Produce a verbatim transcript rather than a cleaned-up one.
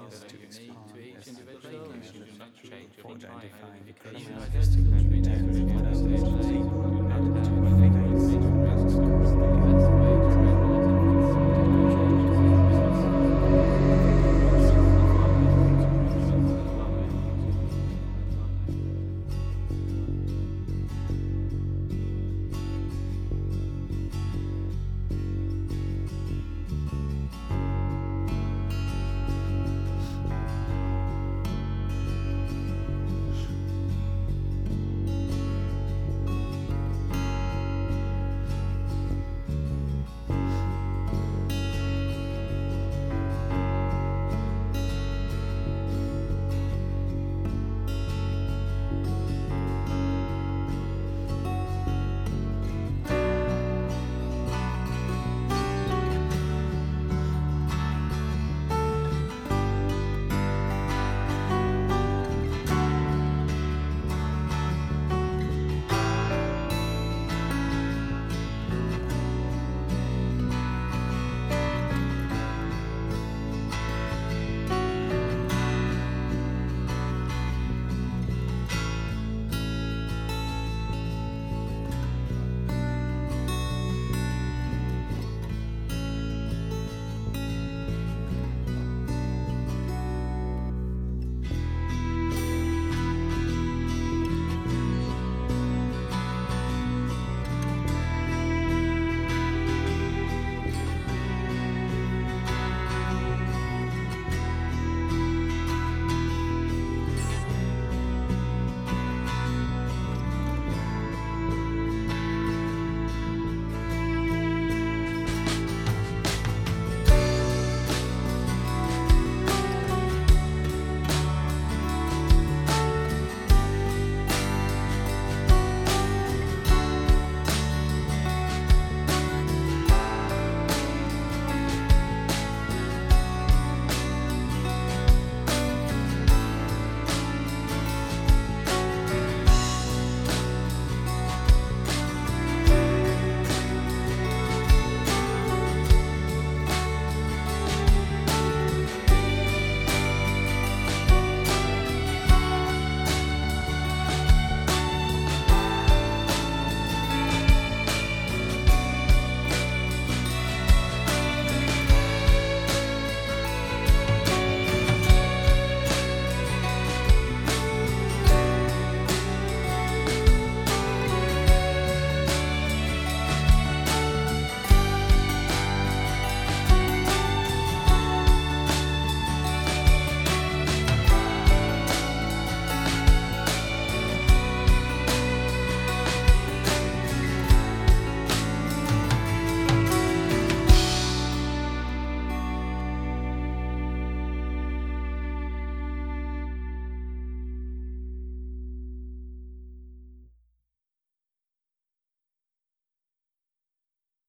is to unique respond to each as individual and the should not change for of identifying the identification criminal identity between and every for those manifestation able and to how face information risk. The best way to